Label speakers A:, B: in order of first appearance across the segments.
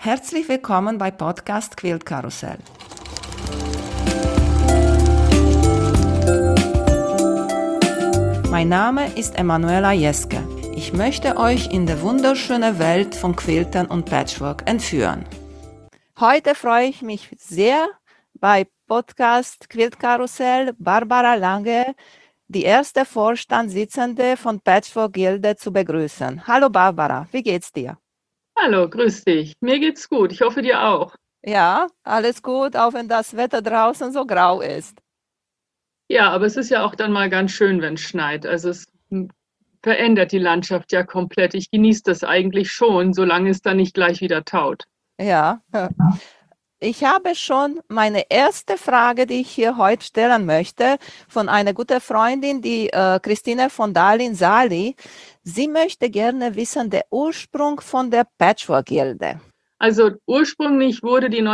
A: Herzlich willkommen bei Podcast Quiltkarussell. Mein Name ist Emanuela Jeske. Ich möchte euch in die wunderschöne Welt von Quiltern und Patchwork entführen. Heute freue ich mich sehr, bei Podcast Quiltkarussell Barbara Lange, die erste Vorstandssitzende von Patchwork Gilde, zu begrüßen. Hallo Barbara, wie geht's dir?
B: Hallo, grüß dich. Mir geht's gut. Ich hoffe, dir auch.
A: Ja, alles gut, auch wenn das Wetter draußen so grau ist.
B: Ja, aber es ist ja auch dann mal ganz schön, wenn es schneit. Also es verändert die Landschaft ja komplett. Ich genieße das eigentlich schon, solange es dann nicht gleich wieder taut.
A: Ja, ich habe schon meine erste Frage, die ich hier heute stellen möchte, von einer guten Freundin, die Christine von Dahlin-Sali. Sie möchte gerne wissen, der Ursprung von der Patchwork-Gilde.
B: Also ursprünglich wurde die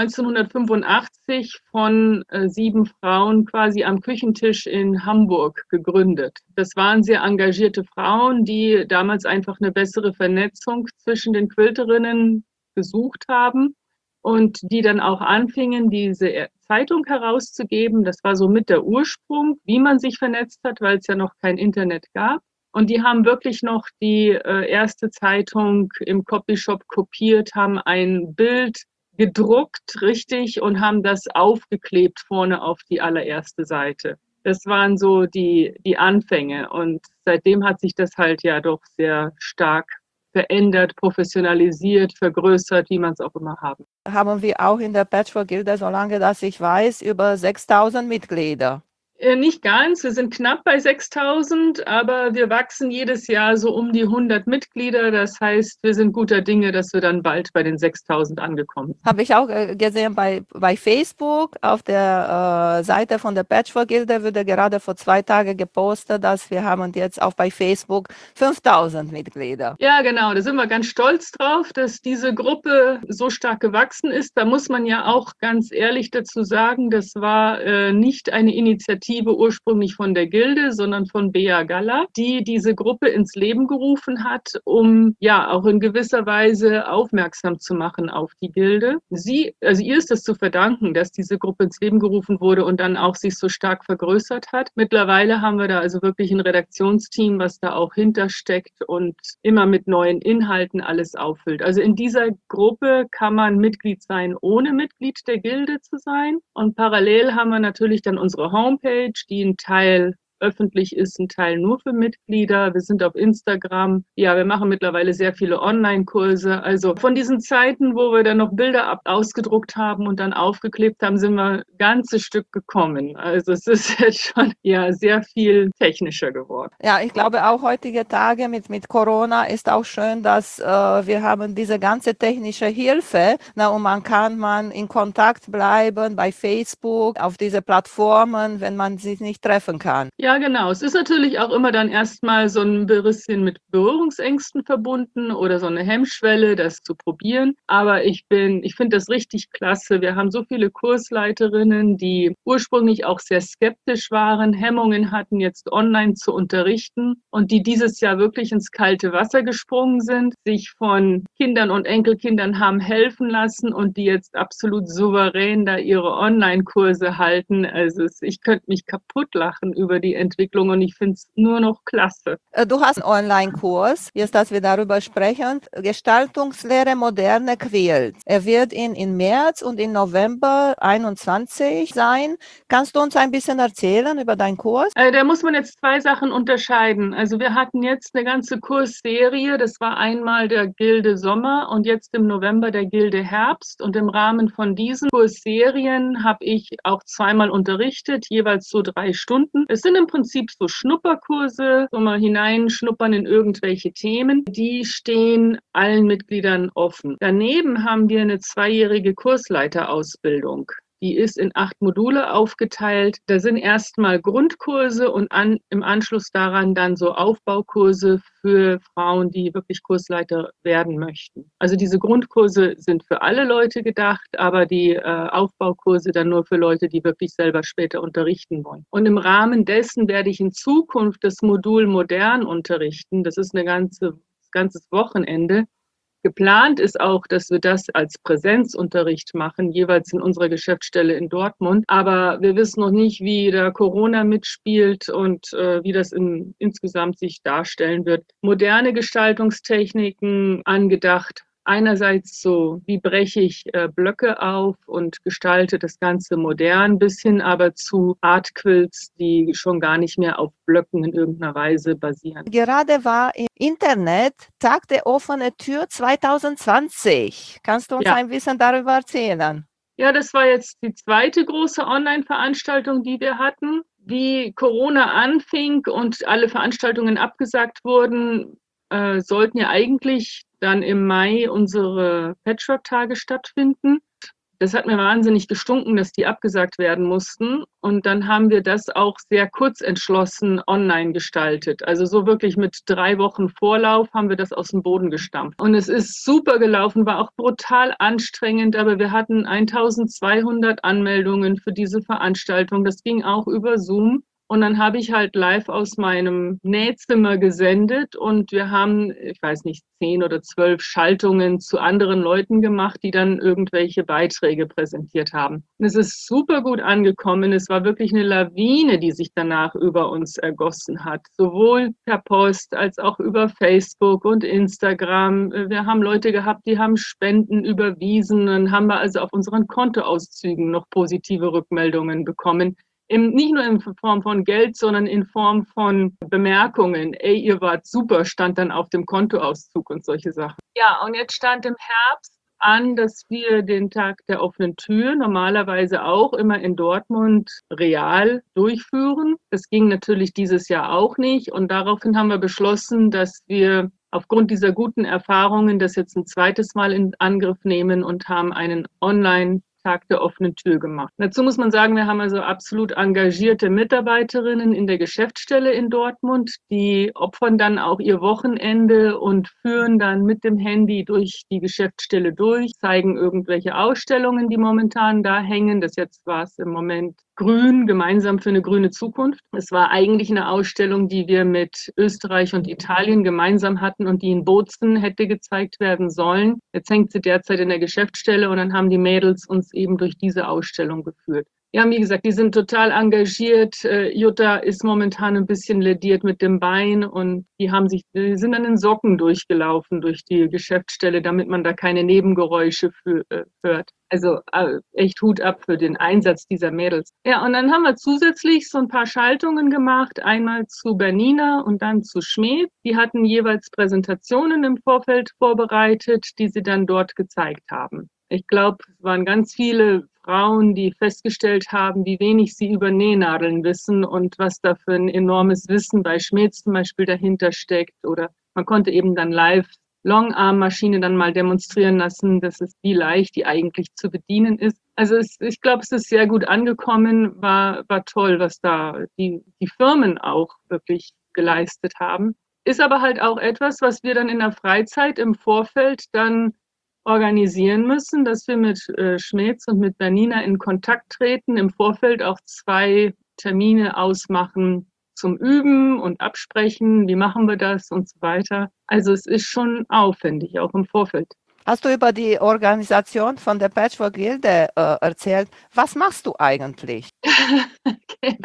B: 1985 von 7 Frauen quasi am Küchentisch in Hamburg gegründet. Das waren sehr engagierte Frauen, die damals einfach eine bessere Vernetzung zwischen den Quilterinnen gesucht haben und die dann auch anfingen, diese Zeitung herauszugeben. Das war so mit der Ursprung, wie man sich vernetzt hat, weil es ja noch kein Internet gab. Und die haben wirklich noch die erste Zeitung im Copyshop kopiert, haben ein Bild gedruckt, richtig, und haben das aufgeklebt vorne auf die allererste Seite. Das waren so die Anfänge. Und seitdem hat sich das halt ja doch sehr stark verändert, professionalisiert, vergrößert, wie man es auch immer haben.
A: Haben wir auch in der Patchwork-Gilde, solange dass ich weiß, über 6000 Mitglieder.
B: Nicht ganz, wir sind knapp bei 6.000, aber wir wachsen jedes Jahr so um die 100 Mitglieder. Das heißt, wir sind guter Dinge, dass wir dann bald bei den 6.000 angekommen sind.
A: Habe ich auch gesehen bei Facebook, auf der Seite von der Patchwork-Gilde wurde gerade vor 2 Tagen gepostet, dass wir haben jetzt auch bei Facebook 5000 Mitglieder.
B: Ja, genau, da sind wir ganz stolz drauf, dass diese Gruppe so stark gewachsen ist. Da muss man ja auch ganz ehrlich dazu sagen, das war nicht eine Initiative ursprünglich von der Gilde, sondern von Bea Galla, die diese Gruppe ins Leben gerufen hat, um ja auch in gewisser Weise aufmerksam zu machen auf die Gilde. Ihr ist es zu verdanken, dass diese Gruppe ins Leben gerufen wurde und dann auch sich so stark vergrößert hat. Mittlerweile haben wir da also wirklich ein Redaktionsteam, was da auch hintersteckt und immer mit neuen Inhalten alles auffüllt. Also in dieser Gruppe kann man Mitglied sein, ohne Mitglied der Gilde zu sein. Und parallel haben wir natürlich dann unsere Homepage, die ein Teil öffentlich ist, ein Teil nur für Mitglieder. Wir sind auf Instagram. Ja, wir machen mittlerweile sehr viele Online-Kurse. Also von diesen Zeiten, wo wir dann noch Bilder ausgedruckt haben und dann aufgeklebt haben, sind wir ein ganzes Stück gekommen. Also es ist jetzt schon ja sehr viel technischer geworden.
A: Ja, ich glaube auch heutige Tage mit Corona ist auch schön, dass wir haben diese ganze technische Hilfe, und man in Kontakt bleiben bei Facebook, auf diese Plattformen, wenn man sich nicht treffen kann.
B: Ja, genau. Es ist natürlich auch immer dann erstmal so ein bisschen mit Berührungsängsten verbunden oder so eine Hemmschwelle, das zu probieren. Aber ich finde das richtig klasse. Wir haben so viele Kursleiterinnen, die ursprünglich auch sehr skeptisch waren, Hemmungen hatten, jetzt online zu unterrichten und die dieses Jahr wirklich ins kalte Wasser gesprungen sind, sich von Kindern und Enkelkindern haben helfen lassen und die jetzt absolut souverän da ihre Online-Kurse halten. Also ich könnte mich kaputt lachen über die Entwicklung und ich finde es nur noch klasse.
A: Du hast einen Online-Kurs, jetzt, dass wir darüber sprechen, Gestaltungslehre moderne Quilt. Er wird in März und in November 21 sein. Kannst du uns ein bisschen erzählen über deinen Kurs?
B: Da muss man jetzt 2 Sachen unterscheiden. Also wir hatten jetzt eine ganze Kursserie, das war einmal der Gilde Sommer und jetzt im November der Gilde Herbst. Und im Rahmen von diesen Kursserien habe ich auch zweimal unterrichtet, jeweils so 3 Stunden. Es sind im Prinzip so Schnupperkurse, so mal hineinschnuppern in irgendwelche Themen. Die stehen allen Mitgliedern offen. Daneben haben wir eine 2-jährige Kursleiterausbildung. Die ist in 8 Module aufgeteilt. Da sind erstmal Grundkurse und im Anschluss daran dann so Aufbaukurse für Frauen, die wirklich Kursleiter werden möchten. Also diese Grundkurse sind für alle Leute gedacht, aber die Aufbaukurse dann nur für Leute, die wirklich selber später unterrichten wollen. Und im Rahmen dessen werde ich in Zukunft das Modul modern unterrichten. Das ist ein ganzes Wochenende. Geplant ist auch, dass wir das als Präsenzunterricht machen, jeweils in unserer Geschäftsstelle in Dortmund. Aber wir wissen noch nicht, wie da Corona mitspielt und wie das insgesamt sich darstellen wird. Moderne Gestaltungstechniken angedacht. Einerseits so, wie breche ich Blöcke auf und gestalte das Ganze modern, bis hin aber zu Artquilts, die schon gar nicht mehr auf Blöcken in irgendeiner Weise basieren.
A: Gerade war im Internet Tag der offenen Tür 2020. Kannst du uns ein bisschen darüber erzählen?
B: Ja, das war jetzt die zweite große Online-Veranstaltung, die wir hatten. Wie Corona anfing und alle Veranstaltungen abgesagt wurden, sollten ja eigentlich dann im Mai unsere Patchwork-Tage stattfinden. Das hat mir wahnsinnig gestunken, dass die abgesagt werden mussten. Und dann haben wir das auch sehr kurz entschlossen online gestaltet. Also so wirklich mit 3 Wochen Vorlauf haben wir das aus dem Boden gestampft. Und es ist super gelaufen, war auch brutal anstrengend, aber wir hatten 1200 Anmeldungen für diese Veranstaltung. Das ging auch über Zoom. Und dann habe ich halt live aus meinem Nähzimmer gesendet und wir haben, ich weiß nicht, 10 oder 12 Schaltungen zu anderen Leuten gemacht, die dann irgendwelche Beiträge präsentiert haben. Und es ist super gut angekommen. Es war wirklich eine Lawine, die sich danach über uns ergossen hat. Sowohl per Post als auch über Facebook und Instagram. Wir haben Leute gehabt, die haben Spenden überwiesen. Dann haben wir also auf unseren Kontoauszügen noch positive Rückmeldungen bekommen. Nicht nur in Form von Geld, sondern in Form von Bemerkungen. Ey, ihr wart super, stand dann auf dem Kontoauszug und solche Sachen. Ja, und jetzt stand im Herbst an, dass wir den Tag der offenen Tür normalerweise auch immer in Dortmund real durchführen. Das ging natürlich dieses Jahr auch nicht. Und daraufhin haben wir beschlossen, dass wir aufgrund dieser guten Erfahrungen das jetzt ein zweites Mal in Angriff nehmen und haben einen Tag der offenen Tür gemacht. Dazu muss man sagen, wir haben also absolut engagierte Mitarbeiterinnen in der Geschäftsstelle in Dortmund, die opfern dann auch ihr Wochenende und führen dann mit dem Handy durch die Geschäftsstelle durch, zeigen irgendwelche Ausstellungen, die momentan da hängen. Das jetzt war es im Moment Grün, gemeinsam für eine grüne Zukunft. Es war eigentlich eine Ausstellung, die wir mit Österreich und Italien gemeinsam hatten und die in Bozen hätte gezeigt werden sollen. Jetzt hängt sie derzeit in der Geschäftsstelle und dann haben die Mädels uns eben durch diese Ausstellung geführt. Ja, wie gesagt, die sind total engagiert. Jutta ist momentan ein bisschen lediert mit dem Bein und die sind dann in Socken durchgelaufen durch die Geschäftsstelle, damit man da keine Nebengeräusche hört. Also echt Hut ab für den Einsatz dieser Mädels. Ja, und dann haben wir zusätzlich so ein paar Schaltungen gemacht, einmal zu Bernina und dann zu Schmed. Die hatten jeweils Präsentationen im Vorfeld vorbereitet, die sie dann dort gezeigt haben. Ich glaube, es waren ganz viele Frauen, die festgestellt haben, wie wenig sie über Nähnadeln wissen und was da für ein enormes Wissen bei Schmed zum Beispiel dahinter steckt. Oder man konnte eben dann live Longarm-Maschine dann mal demonstrieren lassen, dass es wie leicht die eigentlich zu bedienen ist. Also ich glaube, es ist sehr gut angekommen, war toll, was da die Firmen auch wirklich geleistet haben. Ist aber halt auch etwas, was wir dann in der Freizeit im Vorfeld dann organisieren müssen, dass wir mit Schmeds und mit Bernina in Kontakt treten, im Vorfeld auch 2 Termine ausmachen zum Üben und absprechen, wie machen wir das und so weiter. Also es ist schon aufwendig, auch im Vorfeld.
A: Hast du über die Organisation von der Patchwork-Gilde erzählt? Was machst du eigentlich?
B: Okay.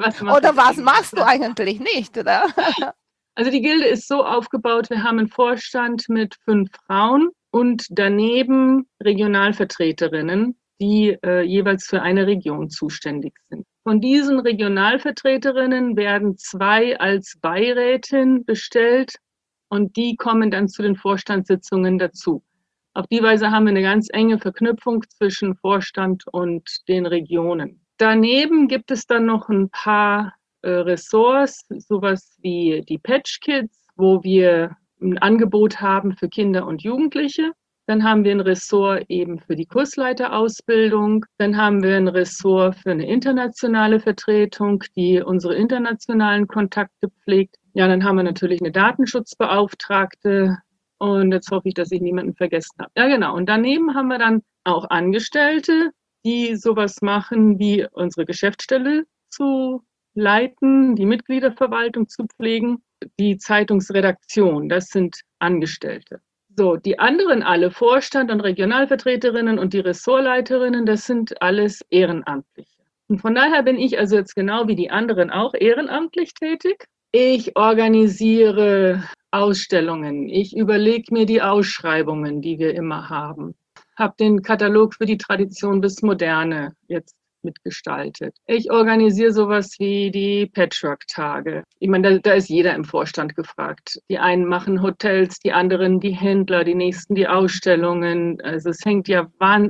A: Was machst du eigentlich nicht, oder?
B: Also die Gilde ist so aufgebaut, wir haben einen Vorstand mit 5 Frauen und daneben Regionalvertreterinnen, die jeweils für eine Region zuständig sind. Von diesen Regionalvertreterinnen werden 2 als Beirätin bestellt und die kommen dann zu den Vorstandssitzungen dazu. Auf die Weise haben wir eine ganz enge Verknüpfung zwischen Vorstand und den Regionen. Daneben gibt es dann noch ein paar Ressorts, sowas wie die Patch Kids, wo wir ein Angebot haben für Kinder und Jugendliche. Dann haben wir ein Ressort eben für die Kursleiterausbildung. Dann haben wir ein Ressort für eine internationale Vertretung, die unsere internationalen Kontakte pflegt. Ja, dann haben wir natürlich eine Datenschutzbeauftragte. Und jetzt hoffe ich, dass ich niemanden vergessen habe. Ja, genau. Und daneben haben wir dann auch Angestellte, die sowas machen, wie unsere Geschäftsstelle zu leiten, die Mitgliederverwaltung zu pflegen, die Zeitungsredaktion. Das sind Angestellte. So, die anderen alle, Vorstand und Regionalvertreterinnen und die Ressortleiterinnen, das sind alles Ehrenamtliche. Und von daher bin ich also jetzt genau wie die anderen auch ehrenamtlich tätig. Ich organisiere Ausstellungen. Ich überlege mir die Ausschreibungen, die wir immer haben. Habe den Katalog für die Tradition bis Moderne jetzt mitgestaltet. Ich organisiere sowas wie die Patchwork-Tage. Ich meine, da ist jeder im Vorstand gefragt. Die einen machen Hotels, die anderen die Händler, die nächsten die Ausstellungen. Also es hängt ja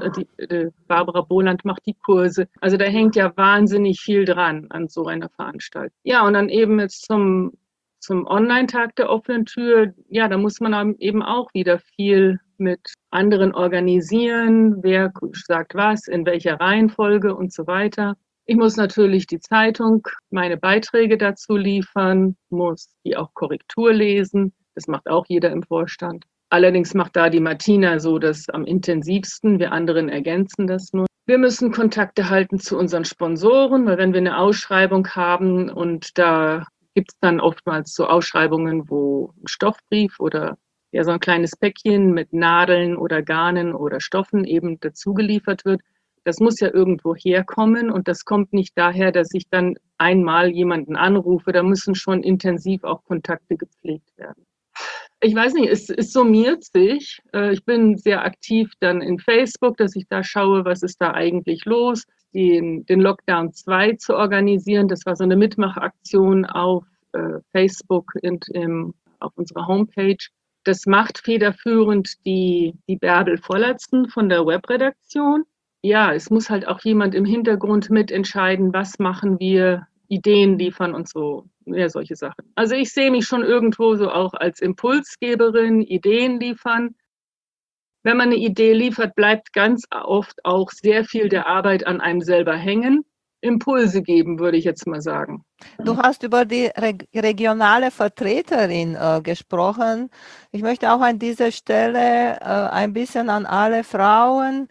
B: Barbara Boland macht die Kurse. Also da hängt ja wahnsinnig viel dran an so einer Veranstaltung. Ja, und dann eben jetzt zum Online-Tag der offenen Tür, ja, da muss man eben auch wieder viel mit anderen organisieren, wer sagt was, in welcher Reihenfolge und so weiter. Ich muss natürlich die Zeitung, meine Beiträge dazu liefern, muss die auch Korrektur lesen. Das macht auch jeder im Vorstand. Allerdings macht da die Martina so das am intensivsten. Wir anderen ergänzen das nur. Wir müssen Kontakte halten zu unseren Sponsoren, weil wenn wir eine Ausschreibung haben und da gibt es dann oftmals so Ausschreibungen, wo ein Stoffbrief oder ja so ein kleines Päckchen mit Nadeln oder Garnen oder Stoffen eben dazugeliefert wird. Das muss ja irgendwo herkommen und das kommt nicht daher, dass ich dann einmal jemanden anrufe. Da müssen schon intensiv auch Kontakte gepflegt werden. Ich weiß nicht, es summiert sich. Ich bin sehr aktiv dann in Facebook, dass ich da schaue, was ist da eigentlich los. Den Lockdown 2 zu organisieren, das war so eine Mitmachaktion auf Facebook und auf unserer Homepage. Das macht federführend die Bärbel Vollertsen von der Webredaktion. Ja, es muss halt auch jemand im Hintergrund mitentscheiden, was machen wir, Ideen liefern und so, ja, solche Sachen. Also ich sehe mich schon irgendwo so auch als Impulsgeberin, Ideen liefern. Wenn man eine Idee liefert, bleibt ganz oft auch sehr viel der Arbeit an einem selber hängen. Impulse geben, würde ich jetzt mal sagen.
A: Du hast über die regionale Vertreterin gesprochen. Ich möchte auch an dieser Stelle ein bisschen an alle Frauen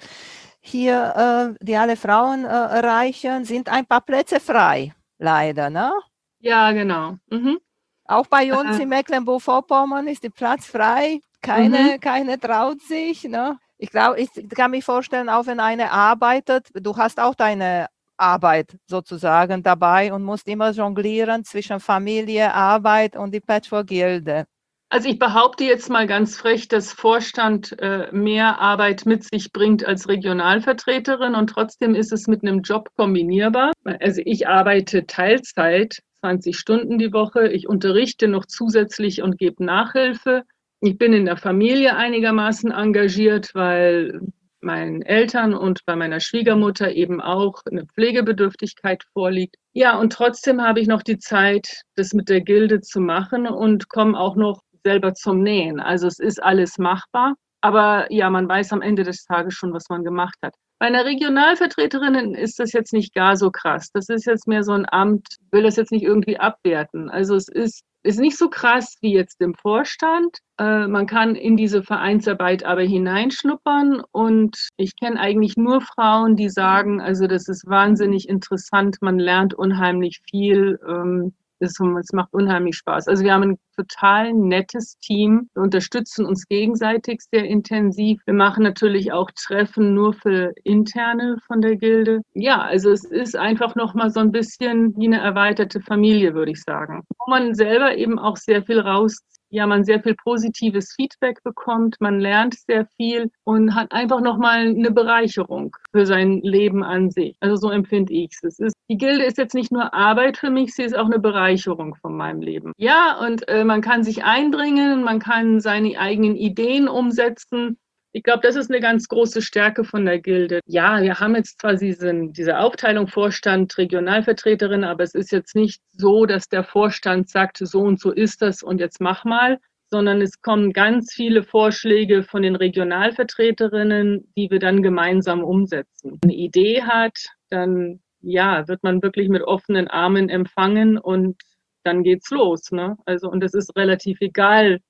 A: hier, die alle Frauen erreichen, sind ein paar Plätze frei, leider, ne?
B: Ja, genau. Mhm.
A: Auch bei uns in Mecklenburg-Vorpommern ist der Platz frei. Keine traut sich, ne? Ich glaube, ich kann mir vorstellen, auch wenn eine arbeitet, du hast auch deine Arbeit sozusagen dabei und musst immer jonglieren zwischen Familie, Arbeit und die Patchwork-Gilde.
B: Also ich behaupte jetzt mal ganz frech, dass Vorstand mehr Arbeit mit sich bringt als Regionalvertreterin und trotzdem ist es mit einem Job kombinierbar. Also ich arbeite Teilzeit, 20 Stunden die Woche. Ich unterrichte noch zusätzlich und gebe Nachhilfe. Ich bin in der Familie einigermaßen engagiert, weil meinen Eltern und bei meiner Schwiegermutter eben auch eine Pflegebedürftigkeit vorliegt. Ja, und trotzdem habe ich noch die Zeit, das mit der Gilde zu machen und komme auch noch selber zum Nähen. Also es ist alles machbar, aber ja, man weiß am Ende des Tages schon, was man gemacht hat. Bei einer Regionalvertreterin ist das jetzt nicht gar so krass. Das ist jetzt mehr so ein Amt, will das jetzt nicht irgendwie abwerten. Also es ist nicht so krass wie jetzt im Vorstand. Man kann in diese Vereinsarbeit aber hineinschnuppern und ich kenne eigentlich nur Frauen, die sagen, also das ist wahnsinnig interessant, man lernt unheimlich viel. Es macht unheimlich Spaß. Also wir haben ein total nettes Team. Wir unterstützen uns gegenseitig sehr intensiv. Wir machen natürlich auch Treffen nur für Interne von der Gilde. Ja, also es ist einfach nochmal so ein bisschen wie eine erweiterte Familie, würde ich sagen. Wo man selber eben auch sehr viel man sehr viel positives Feedback bekommt, man lernt sehr viel und hat einfach nochmal eine Bereicherung für sein Leben an sich. Also so empfinde ich es. Die Gilde ist jetzt nicht nur Arbeit für mich, sie ist auch eine Bereicherung von meinem Leben. Ja, und man kann sich einbringen, man kann seine eigenen Ideen umsetzen. Ich glaube, das ist eine ganz große Stärke von der Gilde. Ja, wir haben jetzt zwar diese Aufteilung Vorstand, Regionalvertreterin, aber es ist jetzt nicht so, dass der Vorstand sagt, so und so ist das und jetzt mach mal, sondern es kommen ganz viele Vorschläge von den Regionalvertreterinnen, die wir dann gemeinsam umsetzen. Wenn man eine Idee hat, dann wird man wirklich mit offenen Armen empfangen und dann geht's los, ne? Also, und es ist relativ egal,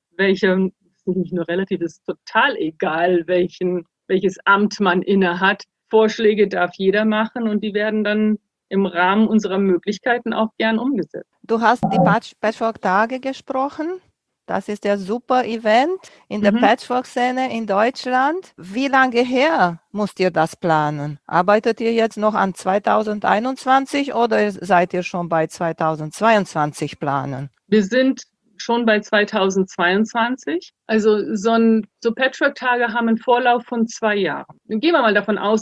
B: nicht nur relativ, es ist total egal, welches Amt man inne hat. Vorschläge darf jeder machen und die werden dann im Rahmen unserer Möglichkeiten auch gern umgesetzt.
A: Du hast die Patchwork-Tage gesprochen. Das ist der super Event in der
B: Mhm.
A: Patchwork-Szene in Deutschland. Wie lange her müsst ihr das planen? Arbeitet ihr jetzt noch an 2021 oder seid ihr schon bei 2022 planen?
B: Wir sind schon bei 2022. Also so Patchwork-Tage haben einen Vorlauf von 2 Jahren. Gehen wir mal davon aus,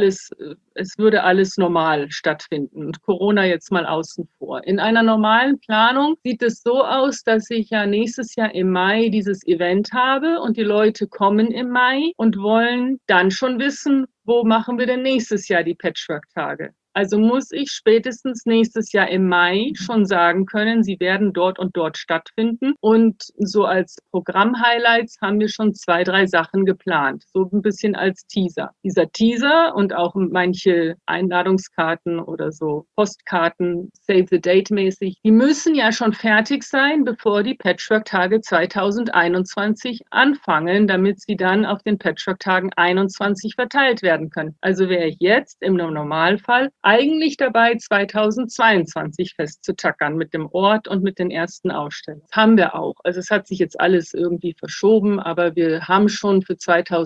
B: es würde alles normal stattfinden und Corona jetzt mal außen vor. In einer normalen Planung sieht es so aus, dass ich ja nächstes Jahr im Mai dieses Event habe und die Leute kommen im Mai und wollen dann schon wissen, wo machen wir denn nächstes Jahr die Patchwork-Tage? Also muss ich spätestens nächstes Jahr im Mai schon sagen können, sie werden dort und dort stattfinden. Und so als Programm-Highlights haben wir schon 2, 3 Sachen geplant. So ein bisschen als Teaser. Dieser Teaser und auch manche Einladungskarten oder so Postkarten, Save the Date mäßig, die müssen ja schon fertig sein, bevor die Patchwork-Tage 2021 anfangen, damit sie dann auf den Patchwork-Tagen 21 verteilt werden können. Also wäre ich jetzt im Normalfall eigentlich dabei, 2022 festzutackern mit dem Ort und mit den ersten Ausstellungen. Das haben wir auch. Also es hat sich jetzt alles irgendwie verschoben, aber wir haben schon für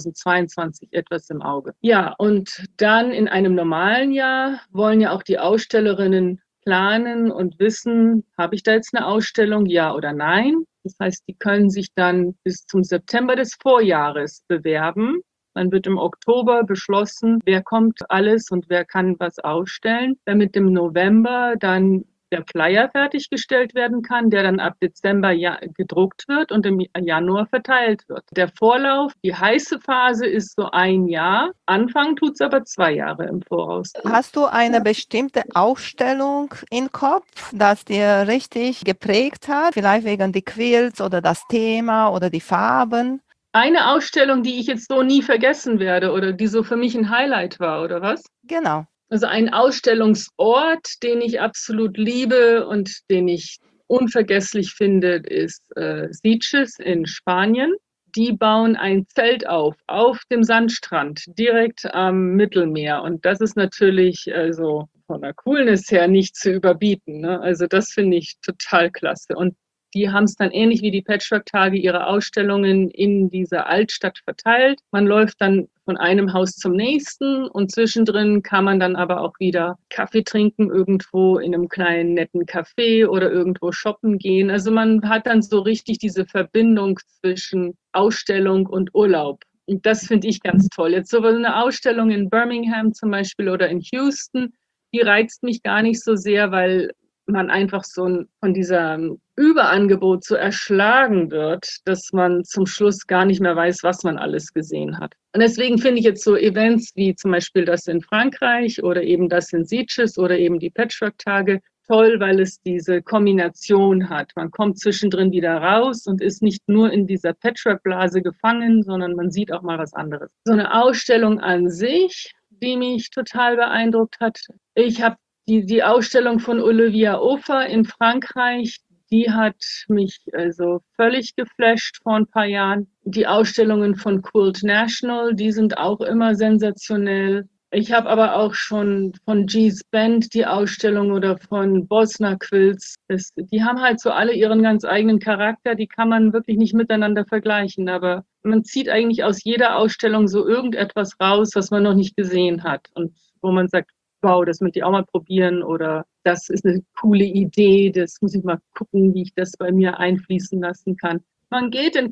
B: 2022 etwas im Auge. Ja, und dann in einem normalen Jahr wollen ja auch die Ausstellerinnen planen und wissen, habe ich da jetzt eine Ausstellung, ja oder nein? Das heißt, die können sich dann bis zum September des Vorjahres bewerben. Dann wird im Oktober beschlossen, wer kommt alles und wer kann was ausstellen, damit im November dann der Flyer fertiggestellt werden kann, der dann ab Dezember gedruckt wird und im Januar verteilt wird. Der Vorlauf, die heiße Phase ist so 1 Jahr. Anfangen tut es aber 2 Jahre im Voraus.
A: Hast du eine bestimmte Ausstellung im Kopf, das dir richtig geprägt hat? Vielleicht wegen die Quilts oder das Thema oder die Farben?
B: Eine Ausstellung, die ich jetzt so nie vergessen werde oder die so für mich ein Highlight war, oder was?
A: Genau.
B: Also ein Ausstellungsort, den ich absolut liebe und den ich unvergesslich finde, ist Sitges in Spanien. Die bauen ein Zelt auf dem Sandstrand, direkt am Mittelmeer. Und das ist natürlich also von der Coolness her nicht zu überbieten. Ne? Also das finde ich total klasse. Und die haben es dann ähnlich wie die Patchwork-Tage ihre Ausstellungen in dieser Altstadt verteilt. Man läuft dann von einem Haus zum nächsten und zwischendrin kann man dann aber auch wieder Kaffee trinken irgendwo in einem kleinen netten Café oder irgendwo shoppen gehen. Also man hat dann so richtig diese Verbindung zwischen Ausstellung und Urlaub. Und das finde ich ganz toll. Jetzt so eine Ausstellung in Birmingham zum Beispiel oder in Houston, die reizt mich gar nicht so sehr, weil man einfach so von diesem Überangebot so erschlagen wird, dass man zum Schluss gar nicht mehr weiß, was man alles gesehen hat. Und deswegen finde ich jetzt so Events wie zum Beispiel das in Frankreich oder eben das in Sitges oder eben die Patchwork-Tage toll, weil es diese Kombination hat. Man kommt zwischendrin wieder raus und ist nicht nur in dieser Patchwork-Blase gefangen, sondern man sieht auch mal was anderes. So eine Ausstellung an sich, die mich total beeindruckt hat. Ich habe die Ausstellung von Olivia Hofer in Frankreich, die hat mich also völlig geflasht vor ein paar Jahren. Die Ausstellungen von Quilt National, die sind auch immer sensationell. Ich habe aber auch schon von G's Band die Ausstellung oder von Bosner Quilts. Die haben halt so alle ihren ganz eigenen Charakter, die kann man wirklich nicht miteinander vergleichen. Aber man zieht eigentlich aus jeder Ausstellung so irgendetwas raus, was man noch nicht gesehen hat und wo man sagt, wow, das möchte ich auch mal probieren oder das ist eine coole Idee, das muss ich mal gucken, wie ich das bei mir einfließen lassen kann. Man geht in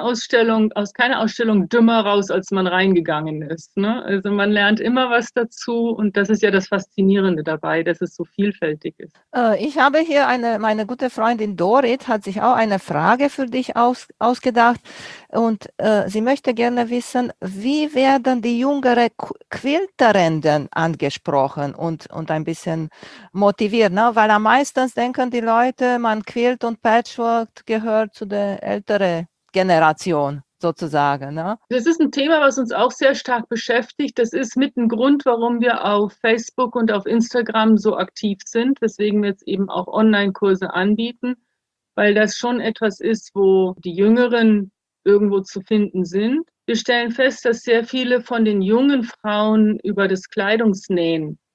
B: aus keiner Ausstellung dümmer raus, als man reingegangen ist. Ne? Also man lernt immer was dazu und das ist ja das Faszinierende dabei, dass es so vielfältig ist.
A: Ich habe hier meine gute Freundin Dorit hat sich auch eine Frage für dich ausgedacht und sie möchte gerne wissen, wie werden die jüngere Quilterenden angesprochen und ein bisschen motiviert, ne? Weil am meisten denken die Leute, man Quilt und Patchwork gehört zu der älteren Generation sozusagen. Ne?
B: Das ist ein Thema, was uns auch sehr stark beschäftigt. Das ist mit ein Grund, warum wir auf Facebook und auf Instagram so aktiv sind, weswegen wir jetzt eben auch Online-Kurse anbieten, weil das schon etwas ist, wo die Jüngeren irgendwo zu finden sind. Wir stellen fest, dass sehr viele von den jungen Frauen über das Kleidungsnähen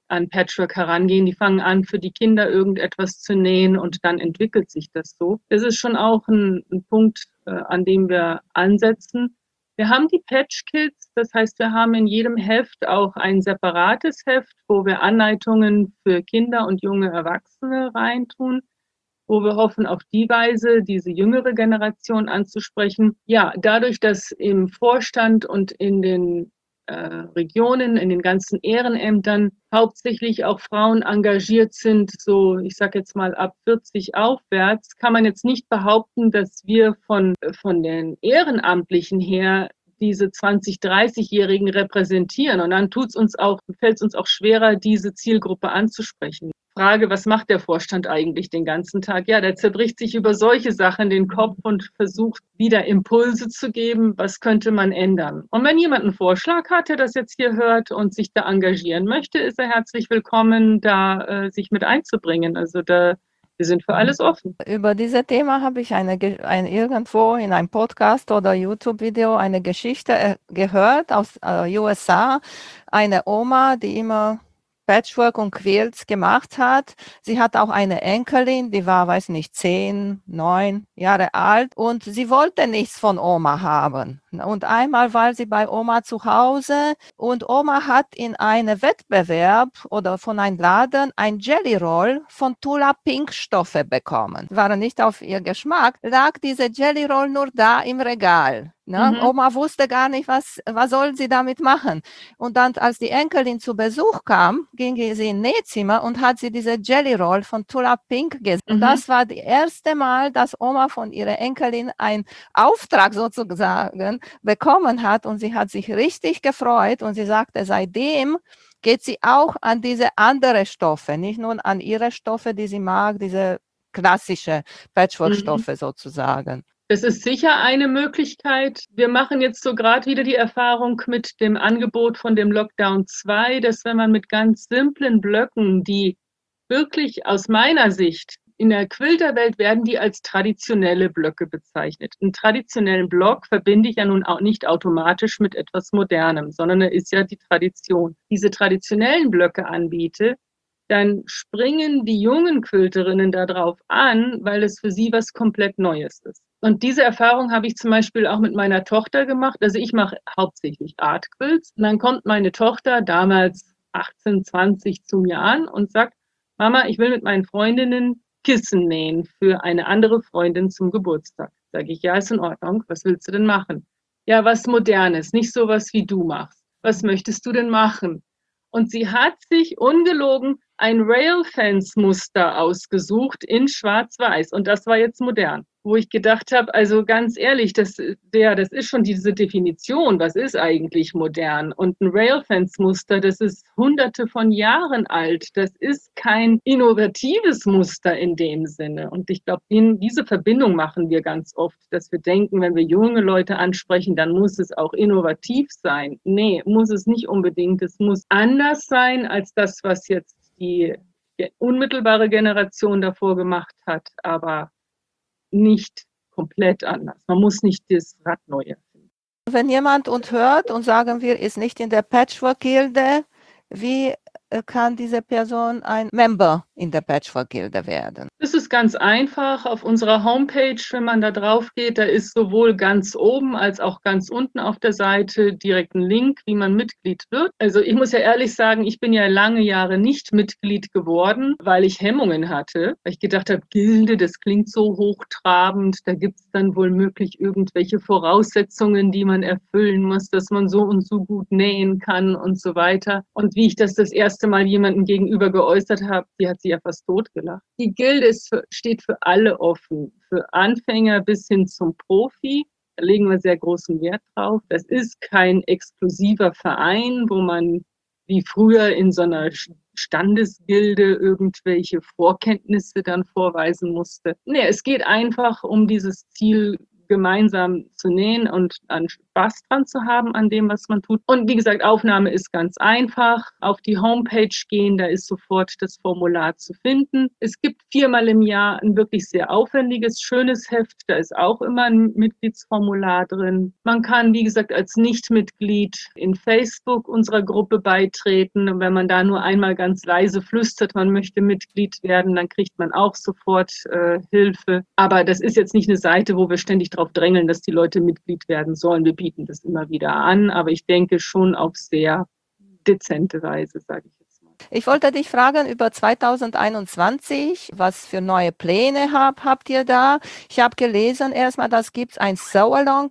B: an Patchwork herangehen. Die fangen an, für die Kinder irgendetwas zu nähen und dann entwickelt sich das so. Das ist schon auch ein Punkt, an dem wir ansetzen. Wir haben die Patch Kids, das heißt, wir haben in jedem Heft auch ein separates Heft, wo wir Anleitungen für Kinder und junge Erwachsene reintun, wo wir hoffen, auf die Weise diese jüngere Generation anzusprechen. Ja, dadurch, dass im Vorstand und in den Regionen, in den ganzen Ehrenämtern hauptsächlich auch Frauen engagiert sind, so ich sage jetzt mal ab 40 aufwärts, kann man jetzt nicht behaupten, dass wir von den Ehrenamtlichen her diese 20-, 30-Jährigen repräsentieren. Und dann fällt es uns auch schwerer, diese Zielgruppe anzusprechen. Frage, was macht der Vorstand eigentlich den ganzen Tag? Ja, der zerbricht sich über solche Sachen den Kopf und versucht wieder Impulse zu geben, was könnte man ändern. Und wenn jemand einen Vorschlag hat, der das jetzt hier hört und sich da engagieren möchte, ist er herzlich willkommen, da sich mit einzubringen. Also wir sind für alles offen.
A: Über dieses Thema habe ich irgendwo in einem Podcast oder YouTube-Video eine Geschichte gehört aus USA. Eine Oma, die immer Patchwork und Quilts gemacht hat. Sie hat auch eine Enkelin, die war, weiß nicht, 10, 9 Jahre alt und sie wollte nichts von Oma haben. Und einmal war sie bei Oma zu Hause und Oma hat in einem Wettbewerb oder von einem Laden ein Jelly Roll von Tula Pink Stoffe bekommen. Waren nicht auf ihr Geschmack, lag diese Jelly Roll nur da im Regal. Ne? Oma wusste gar nicht, was soll sie damit machen. Und dann, als die Enkelin zu Besuch kam, ging sie in Nähzimmer und hat sie diese Jelly Roll von Tula Pink gesehen. Und das war das erste Mal, dass Oma von ihrer Enkelin einen Auftrag sozusagen bekommen hat. Und sie hat sich richtig gefreut. Und sie sagte, seitdem geht sie auch an diese anderen Stoffe, nicht nur an ihre Stoffe, die sie mag, diese klassische Patchwork-Stoffe sozusagen.
B: Das ist sicher eine Möglichkeit. Wir machen jetzt so gerade wieder die Erfahrung mit dem Angebot von dem Lockdown 2, dass wenn man mit ganz simplen Blöcken, die wirklich aus meiner Sicht in der Quilterwelt werden die als traditionelle Blöcke bezeichnet. Einen traditionellen Block verbinde ich ja nun auch nicht automatisch mit etwas Modernem, sondern er ist ja die Tradition. Diese traditionellen Blöcke anbiete, dann springen die jungen Quilterinnen darauf an, weil es für sie was komplett Neues ist. Und diese Erfahrung habe ich zum Beispiel auch mit meiner Tochter gemacht. Also ich mache hauptsächlich Art Quilts. Und dann kommt meine Tochter, damals 18, 20, zu mir an und sagt, Mama, ich will mit meinen Freundinnen Kissen nähen für eine andere Freundin zum Geburtstag. Sage ich, ja, ist in Ordnung. Was willst du denn machen? Ja, was Modernes, nicht sowas wie du machst. Was möchtest du denn machen? Und sie hat sich ungelogen ein Railfence-Muster ausgesucht in Schwarz-Weiß. Und das war jetzt modern. Wo ich gedacht habe, also ganz ehrlich, das ist schon diese Definition, was ist eigentlich modern? Und ein Railfence-Muster, das ist hunderte von Jahren alt. Das ist kein innovatives Muster in dem Sinne. Und ich glaube, diese Verbindung machen wir ganz oft, dass wir denken, wenn wir junge Leute ansprechen, dann muss es auch innovativ sein. Nee, muss es nicht unbedingt. Es muss anders sein als das, was jetzt die unmittelbare Generation davor gemacht hat, aber nicht komplett anders. Man muss nicht das Rad neu erfinden.
A: Wenn jemand uns hört und sagen wir, ist nicht in der Patchwork-Gilde, wie kann diese Person ein Member in der Patchwork-Gilde werden?
B: Das ist ganz einfach. Auf unserer Homepage, wenn man da drauf geht, da ist sowohl ganz oben als auch ganz unten auf der Seite direkt ein Link, wie man Mitglied wird. Also ich muss ja ehrlich sagen, ich bin ja lange Jahre nicht Mitglied geworden, weil ich Hemmungen hatte. Weil ich gedacht habe, Gilde, das klingt so hochtrabend. Da gibt es dann wohl möglich irgendwelche Voraussetzungen, die man erfüllen muss, dass man so und so gut nähen kann und so weiter. Und wie ich das erste Mal jemandem gegenüber geäußert habe, die hat sich ja fast totgelacht. Die Gilde steht für alle offen, für Anfänger bis hin zum Profi. Da legen wir sehr großen Wert drauf. Das ist kein exklusiver Verein, wo man wie früher in so einer Standesgilde irgendwelche Vorkenntnisse dann vorweisen musste. Nee, es geht einfach um dieses Ziel, gemeinsam zu nähen und an Spaß dran zu haben an dem, was man tut. Und wie gesagt, Aufnahme ist ganz einfach. Auf die Homepage gehen, da ist sofort das Formular zu finden. Es gibt 4-mal im Jahr ein wirklich sehr aufwendiges, schönes Heft. Da ist auch immer ein Mitgliedsformular drin. Man kann, wie gesagt, als Nichtmitglied in Facebook unserer Gruppe beitreten. Und wenn man da nur einmal ganz leise flüstert, man möchte Mitglied werden, dann kriegt man auch sofort Hilfe. Aber das ist jetzt nicht eine Seite, wo wir ständig darauf drängeln, dass die Leute Mitglied werden sollen. Wir bieten das immer wieder an, aber ich denke schon auf sehr dezente Weise, sage ich jetzt mal.
A: Ich wollte dich fragen über 2021, was für neue Pläne habt ihr da? Ich habe gelesen erstmal, das gibt es ein Sew-Along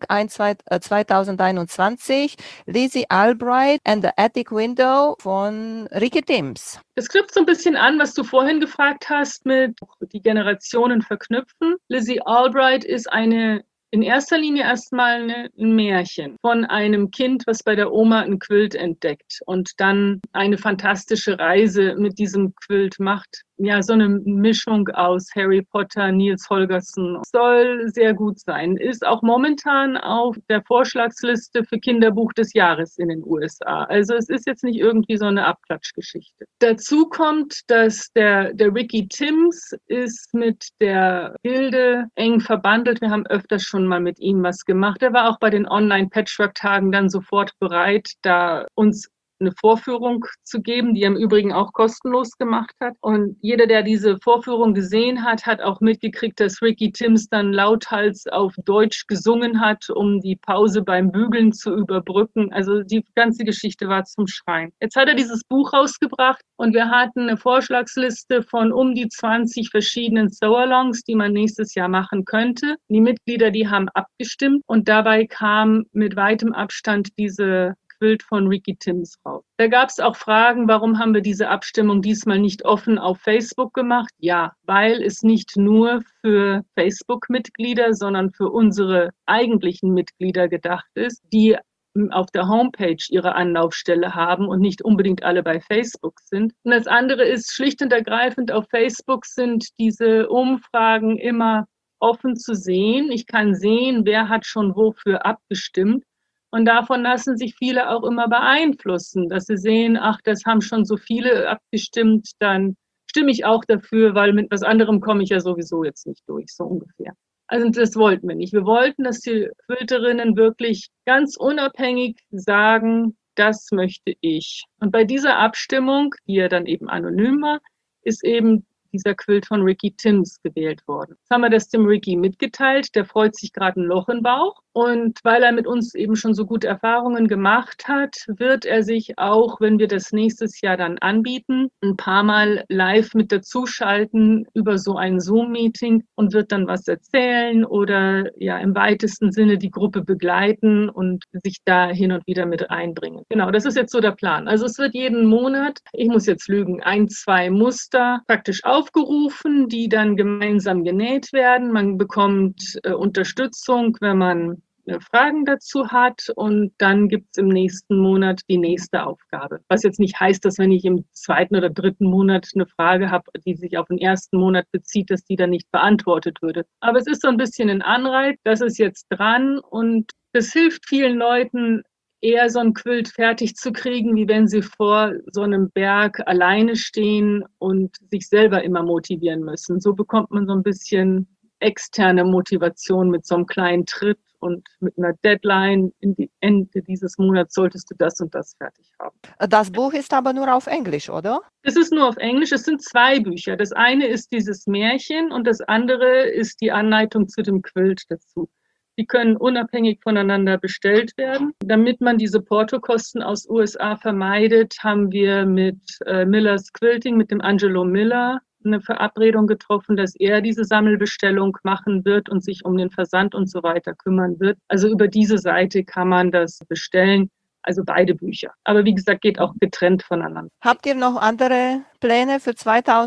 A: 2021, Lizzie Albright and the Attic Window von Ricky Timms.
B: Das knüpft so ein bisschen an, was du vorhin gefragt hast, mit die Generationen verknüpfen. Lizzie Albright ist in erster Linie erstmal ein Märchen von einem Kind, was bei der Oma ein Quilt entdeckt und dann eine fantastische Reise mit diesem Quilt macht. Ja, so eine Mischung aus Harry Potter, Niels Holgersen. Soll sehr gut sein. Ist auch momentan auf der Vorschlagsliste für Kinderbuch des Jahres in den USA. Also es ist jetzt nicht irgendwie so eine Abklatschgeschichte. Dazu kommt, dass der Ricky Timms ist mit der Gilde eng verbandelt. Wir haben öfters schon mal mit ihm was gemacht. Er war auch bei den Online-Patchwork-Tagen dann sofort bereit, da uns eine Vorführung zu geben, die er im Übrigen auch kostenlos gemacht hat. Und jeder, der diese Vorführung gesehen hat, hat auch mitgekriegt, dass Ricky Timms dann lauthals auf Deutsch gesungen hat, um die Pause beim Bügeln zu überbrücken. Also die ganze Geschichte war zum Schreien. Jetzt hat er dieses Buch rausgebracht und wir hatten eine Vorschlagsliste von die 20 verschiedenen Sew-Alongs, die man nächstes Jahr machen könnte. Die Mitglieder, die haben abgestimmt und dabei kam mit weitem Abstand diese Quilt von Ricky Timms raus. Da gab es auch Fragen, warum haben wir diese Abstimmung diesmal nicht offen auf Facebook gemacht? Ja, weil es nicht nur für Facebook-Mitglieder, sondern für unsere eigentlichen Mitglieder gedacht ist, die auf der Homepage ihre Anlaufstelle haben und nicht unbedingt alle bei Facebook sind. Und das andere ist schlicht und ergreifend, auf Facebook sind diese Umfragen immer offen zu sehen. Ich kann sehen, wer hat schon wofür abgestimmt. Und davon lassen sich viele auch immer beeinflussen, dass sie sehen, ach, das haben schon so viele abgestimmt, dann stimme ich auch dafür, weil mit was anderem komme ich ja sowieso jetzt nicht durch, so ungefähr. Also das wollten wir nicht. Wir wollten, dass die Quilterinnen wirklich ganz unabhängig sagen, das möchte ich. Und bei dieser Abstimmung, die ja dann eben anonym war, ist eben dieser Quilt von Ricky Timms gewählt worden. Jetzt haben wir das dem Ricky mitgeteilt, der freut sich gerade ein Loch im Bauch. Und weil er mit uns eben schon so gute Erfahrungen gemacht hat, wird er sich auch, wenn wir das nächstes Jahr dann anbieten, ein paar Mal live mit dazuschalten über so ein Zoom-Meeting und wird dann was erzählen oder ja im weitesten Sinne die Gruppe begleiten und sich da hin und wieder mit einbringen. Genau, das ist jetzt so der Plan. Also es wird jeden Monat, ich muss jetzt lügen, 1, 2 Muster praktisch aufgerufen, die dann gemeinsam genäht werden. Man bekommt Unterstützung, wenn man Fragen dazu hat und dann gibt es im nächsten Monat die nächste Aufgabe. Was jetzt nicht heißt, dass wenn ich im 2. oder 3. Monat eine Frage habe, die sich auf den 1. Monat bezieht, dass die dann nicht beantwortet würde. Aber es ist so ein bisschen ein Anreiz, das ist jetzt dran und das hilft vielen Leuten, eher so ein Quilt fertig zu kriegen, wie wenn sie vor so einem Berg alleine stehen und sich selber immer motivieren müssen. So bekommt man so ein bisschen externe Motivation mit so einem kleinen Tritt und mit einer Deadline. Ende dieses Monats solltest du das und das fertig haben.
A: Das Buch ist aber nur auf Englisch, oder?
B: Es ist nur auf Englisch. Es sind 2 Bücher. Das eine ist dieses Märchen und das andere ist die Anleitung zu dem Quilt dazu. Die können unabhängig voneinander bestellt werden. Damit man diese Portokosten aus USA vermeidet, haben wir mit Miller's Quilting, mit dem Angelo Miller, eine Verabredung getroffen, dass er diese Sammelbestellung machen wird und sich um den Versand und so weiter kümmern wird. Also über diese Seite kann man das bestellen. Also beide Bücher. Aber wie gesagt, geht auch getrennt voneinander.
A: Habt ihr noch andere Pläne für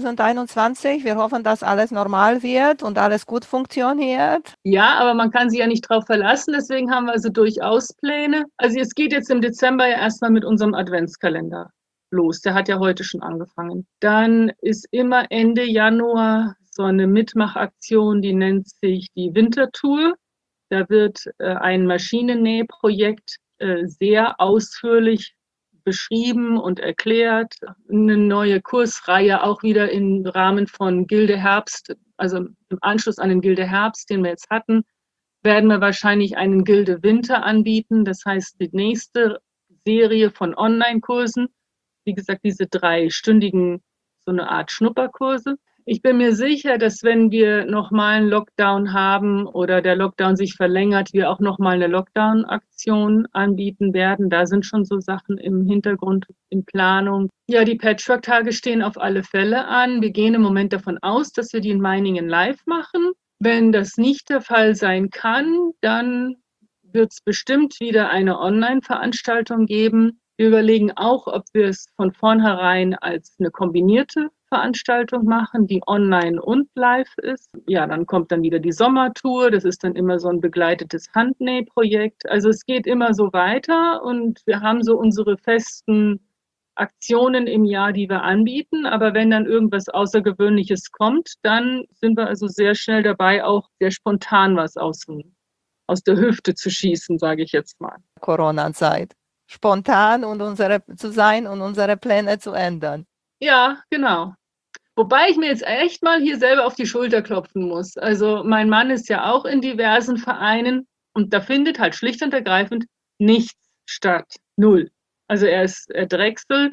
A: 2021? Wir hoffen, dass alles normal wird und alles gut funktioniert.
B: Ja, aber man kann sich ja nicht drauf verlassen. Deswegen haben wir also durchaus Pläne. Also es geht jetzt im Dezember ja erstmal mit unserem Adventskalender los. Der hat ja heute schon angefangen. Dann ist immer Ende Januar so eine Mitmachaktion, die nennt sich die Wintertour. Da wird ein Maschinennähprojekt sehr ausführlich beschrieben und erklärt. Eine neue Kursreihe auch wieder im Rahmen von Gilde Herbst, also im Anschluss an den Gilde Herbst, den wir jetzt hatten, werden wir wahrscheinlich einen Gilde Winter anbieten. Das heißt, die nächste Serie von Online-Kursen, wie gesagt, diese 3-stündigen, so eine Art Schnupperkurse. Ich bin mir sicher, dass wenn wir nochmal einen Lockdown haben oder der Lockdown sich verlängert, wir auch nochmal eine Lockdown-Aktion anbieten werden. Da sind schon so Sachen im Hintergrund in Planung. Ja, die Patchwork-Tage stehen auf alle Fälle an. Wir gehen im Moment davon aus, dass wir die in Meiningen live machen. Wenn das nicht der Fall sein kann, dann wird es bestimmt wieder eine Online-Veranstaltung geben. Wir überlegen auch, ob wir es von vornherein als eine kombinierte Veranstaltung machen, die online und live ist. Ja, dann kommt dann wieder die Sommertour. Das ist dann immer so ein begleitetes Handnähprojekt. Also es geht immer so weiter und wir haben so unsere festen Aktionen im Jahr, die wir anbieten. Aber wenn dann irgendwas Außergewöhnliches kommt, dann sind wir also sehr schnell dabei, auch sehr spontan was aus der Hüfte zu schießen, sage ich jetzt mal.
A: Corona-Zeit. Spontan zu sein und unsere Pläne zu ändern.
B: Ja, genau. Wobei ich mir jetzt echt mal hier selber auf die Schulter klopfen muss. Also mein Mann ist ja auch in diversen Vereinen und da findet halt schlicht und ergreifend nichts statt. Null. Also er drechselt,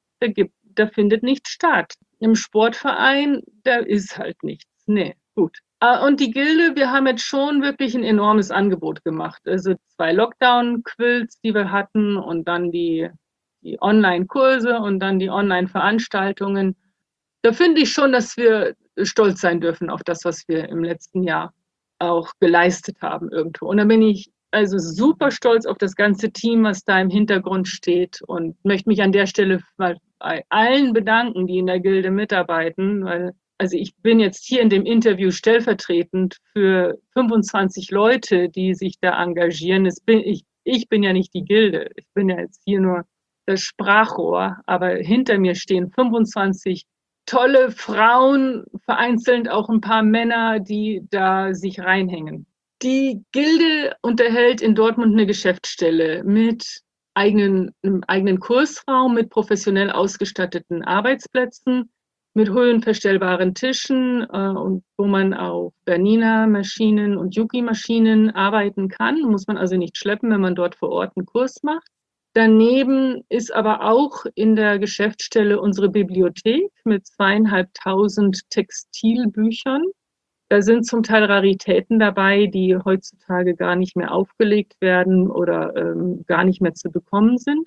B: da findet nichts statt. Im Sportverein, da ist halt nichts. Nee, gut. Und die Gilde, wir haben jetzt schon wirklich ein enormes Angebot gemacht. Also 2 Lockdown-Quills, die wir hatten und dann die Online-Kurse und dann die Online-Veranstaltungen. Da finde ich schon, dass wir stolz sein dürfen auf das, was wir im letzten Jahr auch geleistet haben irgendwo. Und da bin ich also super stolz auf das ganze Team, was da im Hintergrund steht und möchte mich an der Stelle mal bei allen bedanken, die in der Gilde mitarbeiten, weil also ich bin jetzt hier in dem Interview stellvertretend für 25 Leute, die sich da engagieren. Ich bin ja nicht die Gilde, ich bin ja jetzt hier nur das Sprachrohr, aber hinter mir stehen 25 tolle Frauen, vereinzelt auch ein paar Männer, die da sich reinhängen. Die Gilde unterhält in Dortmund eine Geschäftsstelle mit einem eigenen Kursraum, mit professionell ausgestatteten Arbeitsplätzen, mit höhenverstellbaren Tischen und wo man auf Bernina Maschinen und Juki Maschinen arbeiten kann. Muss man also nicht schleppen, wenn man dort vor Ort einen Kurs macht. Daneben ist aber auch in der Geschäftsstelle unsere Bibliothek mit 2.500 Textilbüchern. Da sind zum Teil Raritäten dabei, die heutzutage gar nicht mehr aufgelegt werden oder gar nicht mehr zu bekommen sind.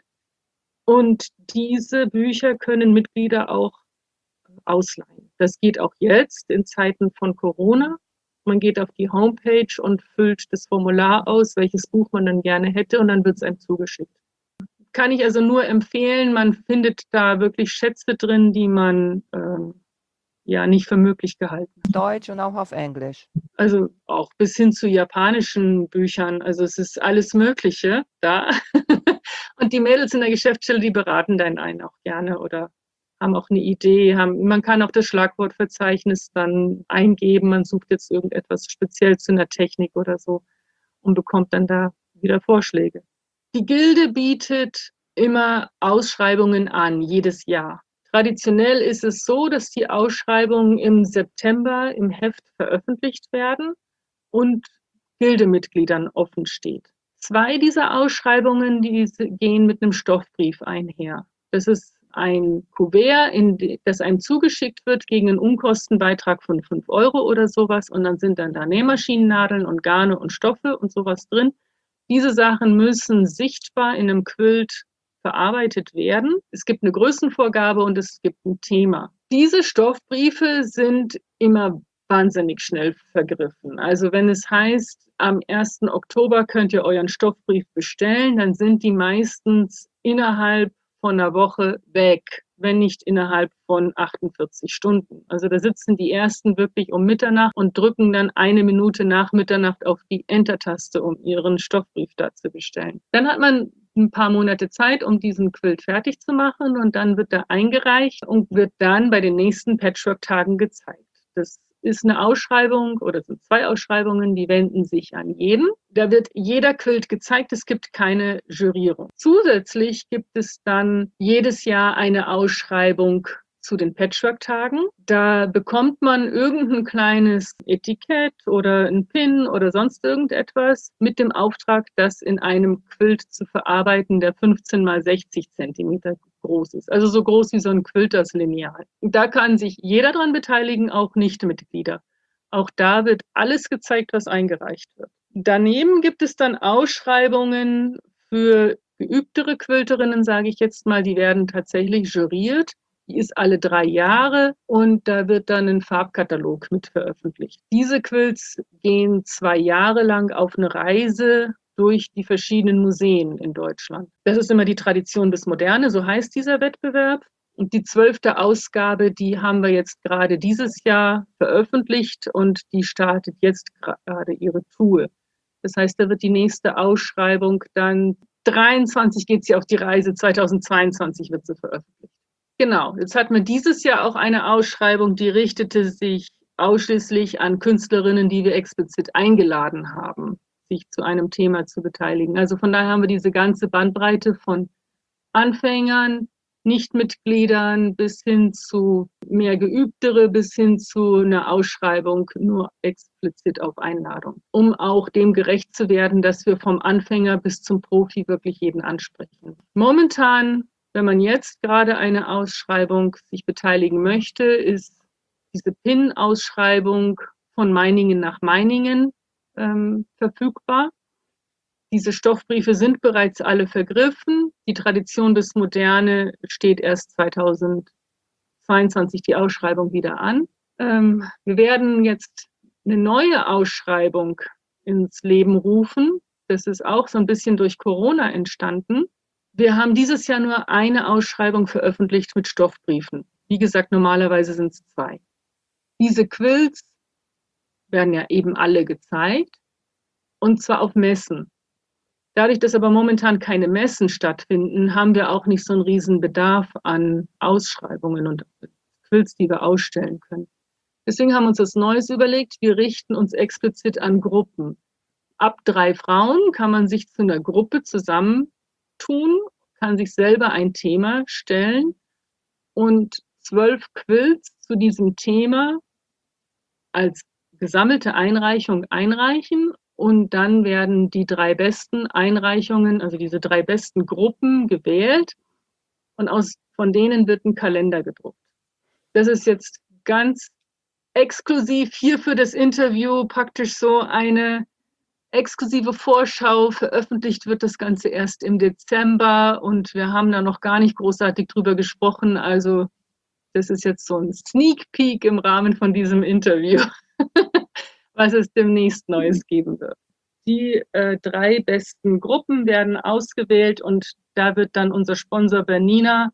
B: Und diese Bücher können Mitglieder auch ausleihen. Das geht auch jetzt in Zeiten von Corona. Man geht auf die Homepage und füllt das Formular aus, welches Buch man dann gerne hätte, und dann wird es einem zugeschickt. Kann ich also nur empfehlen, man findet da wirklich Schätze drin, die man ja nicht für möglich gehalten hat.
A: Deutsch und auch auf Englisch.
B: Also auch bis hin zu japanischen Büchern. Also es ist alles Mögliche da. Und die Mädels in der Geschäftsstelle, die beraten dann einen auch gerne oder haben auch eine Idee. Man kann auch das Schlagwortverzeichnis dann eingeben. Man sucht jetzt irgendetwas speziell zu einer Technik oder so und bekommt dann da wieder Vorschläge. Die Gilde bietet immer Ausschreibungen an, jedes Jahr. Traditionell ist es so, dass die Ausschreibungen im September im Heft veröffentlicht werden und Gildemitgliedern offen steht. 2 dieser Ausschreibungen, die gehen mit einem Stoffbrief einher. Das ist ein Kuvert, das einem zugeschickt wird gegen einen Unkostenbeitrag von 5 Euro oder sowas. Und dann sind dann da Nähmaschinennadeln und Garne und Stoffe und sowas drin. Diese Sachen müssen sichtbar in einem Quilt verarbeitet werden. Es gibt eine Größenvorgabe und es gibt ein Thema. Diese Stoffbriefe sind immer wahnsinnig schnell vergriffen. Also wenn es heißt, am 1. Oktober könnt ihr euren Stoffbrief bestellen, dann sind die meistens innerhalb von einer Woche weg, wenn nicht innerhalb von 48 Stunden. Also da sitzen die Ersten wirklich um Mitternacht und drücken dann 1 Minute nach Mitternacht auf die Enter-Taste, um ihren Stoffbrief da zu bestellen. Dann hat man ein paar Monate Zeit, um diesen Quilt fertig zu machen, und dann wird er eingereicht und wird dann bei den nächsten Patchwork-Tagen gezeigt. Das ist eine Ausschreibung oder sind 2 Ausschreibungen, die wenden sich an jeden. Da wird jeder Quilt gezeigt, es gibt keine Jurierung. Zusätzlich gibt es dann jedes Jahr eine Ausschreibung zu den Patchwork-Tagen. Da bekommt man irgendein kleines Etikett oder ein Pin oder sonst irgendetwas mit dem Auftrag, das in einem Quilt zu verarbeiten, der 15 mal 60 Zentimeter groß ist. Also so groß wie so ein Quilters Lineal. Da kann sich jeder dran beteiligen, auch Nichtmitglieder. Auch da wird alles gezeigt, was eingereicht wird. Daneben gibt es dann Ausschreibungen für geübtere Quilterinnen, sage ich jetzt mal, die werden tatsächlich juriert. Die ist alle 3 Jahre und da wird dann ein Farbkatalog mit veröffentlicht. Diese Quilts gehen 2 Jahre lang auf eine Reise durch die verschiedenen Museen in Deutschland. Das ist immer die Tradition bis Moderne, so heißt dieser Wettbewerb. Und die 12. Ausgabe, die haben wir jetzt gerade dieses Jahr veröffentlicht und die startet jetzt gerade ihre Tour. Das heißt, da wird die nächste Ausschreibung dann 23 geht sie auf die Reise, 2022 wird sie veröffentlicht. Genau, jetzt hatten wir dieses Jahr auch eine Ausschreibung, die richtete sich ausschließlich an Künstlerinnen, die wir explizit eingeladen haben, sich zu einem Thema zu beteiligen. Also von daher haben wir diese ganze Bandbreite von Anfängern, Nichtmitgliedern bis hin zu mehr Geübtere, bis hin zu einer Ausschreibung nur explizit auf Einladung, um auch dem gerecht zu werden, dass wir vom Anfänger bis zum Profi wirklich jeden ansprechen. Momentan, wenn man jetzt gerade eine Ausschreibung sich beteiligen möchte, ist diese PIN-Ausschreibung von Meiningen nach Meiningen verfügbar. Diese Stoffbriefe sind bereits alle vergriffen. Die Tradition bis Moderne steht erst 2022 die Ausschreibung wieder an. Wir werden jetzt eine neue Ausschreibung ins Leben rufen. Das ist auch so ein bisschen durch Corona entstanden. Wir haben dieses Jahr nur eine Ausschreibung veröffentlicht mit Stoffbriefen. Wie gesagt, normalerweise sind es 2. Diese Quilts werden ja eben alle gezeigt und zwar auf Messen. Dadurch, dass aber momentan keine Messen stattfinden, haben wir auch nicht so einen riesen Bedarf an Ausschreibungen und Quilts, die wir ausstellen können. Deswegen haben wir uns das Neues überlegt. Wir richten uns explizit an Gruppen. Ab 3 Frauen kann man sich zu einer Gruppe zusammentun, kann sich selber ein Thema stellen und 12 Quilts zu diesem Thema als gesammelte Einreichung einreichen. Und dann werden die 3 besten Einreichungen, also diese 3 besten Gruppen gewählt und von denen wird ein Kalender gedruckt. Das ist jetzt ganz exklusiv hier für das Interview praktisch so eine exklusive Vorschau. Veröffentlicht wird das Ganze erst im Dezember und wir haben da noch gar nicht großartig drüber gesprochen. Also das ist jetzt so ein Sneak Peek im Rahmen von diesem Interview. Was es demnächst Neues geben wird. Die 3 besten Gruppen werden ausgewählt und da wird dann unser Sponsor Bernina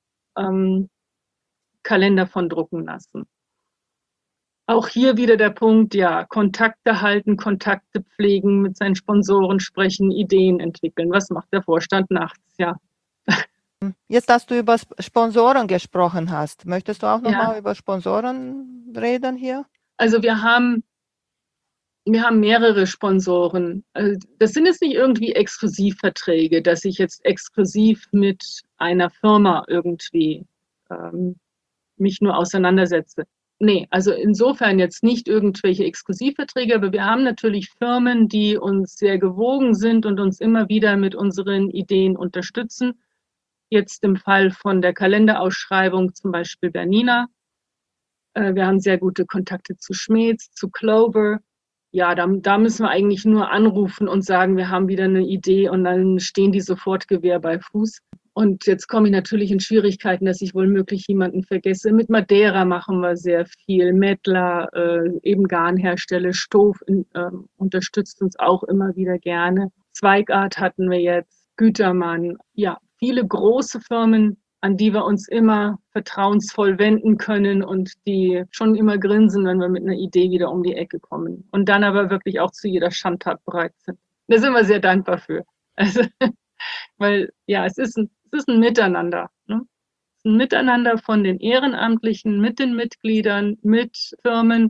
B: Kalender von drucken lassen. Auch hier wieder der Punkt, ja, Kontakte halten, Kontakte pflegen, mit seinen Sponsoren sprechen, Ideen entwickeln. Was macht der Vorstand nachts? Ja.
A: Jetzt, dass du über Sponsoren gesprochen hast, möchtest du auch noch
B: Ja.
A: mal über Sponsoren reden hier?
B: Also wir haben mehrere Sponsoren. Das sind jetzt nicht irgendwie Exklusivverträge, dass ich jetzt exklusiv mit einer Firma irgendwie mich nur auseinandersetze. Nee, also insofern jetzt nicht irgendwelche Exklusivverträge, aber wir haben natürlich Firmen, die uns sehr gewogen sind und uns immer wieder mit unseren Ideen unterstützen. Jetzt im Fall von der Kalenderausschreibung zum Beispiel Bernina. Wir haben sehr gute Kontakte zu Schmeds, zu Clover. Ja, da müssen wir eigentlich nur anrufen und sagen, wir haben wieder eine Idee und dann stehen die sofort Gewehr bei Fuß. Und jetzt komme ich natürlich in Schwierigkeiten, dass ich wohl möglich jemanden vergesse. Mit Madeira machen wir sehr viel. Mettler, eben Garnhersteller, Stoff unterstützt uns auch immer wieder gerne. Zweigart hatten wir jetzt, Gütermann. Ja, viele große Firmen, an die wir uns immer vertrauensvoll wenden können und die schon immer grinsen, wenn wir mit einer Idee wieder um die Ecke kommen. Und dann aber wirklich auch zu jeder Schandtat bereit sind. Da sind wir sehr dankbar für. Also, weil ja, es ist ein Miteinander. Ne? Es ist ein Miteinander von den Ehrenamtlichen mit den Mitgliedern, mit Firmen,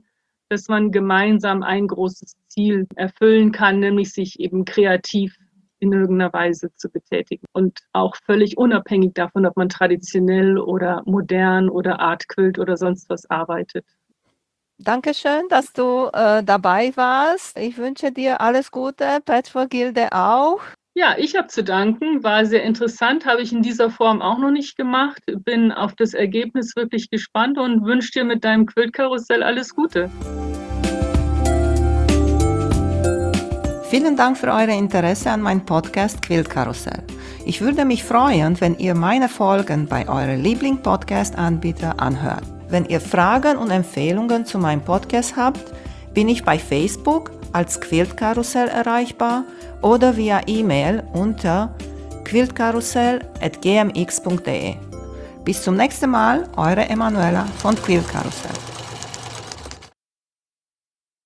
B: dass man gemeinsam ein großes Ziel erfüllen kann, nämlich sich eben kreativ in irgendeiner Weise zu betätigen und auch völlig unabhängig davon, ob man traditionell oder modern oder Art Quilt oder sonst was arbeitet.
A: Dankeschön, dass du dabei warst. Ich wünsche dir alles Gute, Patchwork Gilde auch.
B: Ja, ich habe zu danken, war sehr interessant, habe ich in dieser Form auch noch nicht gemacht, bin auf das Ergebnis wirklich gespannt und wünsche dir mit deinem Quiltkarussell alles Gute.
A: Vielen Dank für euer Interesse an meinem Podcast Quiltkarussell. Ich würde mich freuen, wenn ihr meine Folgen bei eurem Liebling-Podcast-Anbieter anhört. Wenn ihr Fragen und Empfehlungen zu meinem Podcast habt, bin ich bei Facebook als Quiltkarussell erreichbar oder via E-Mail unter quiltkarussell@gmx.de. Bis zum nächsten Mal, eure Emanuela von Quiltkarussell.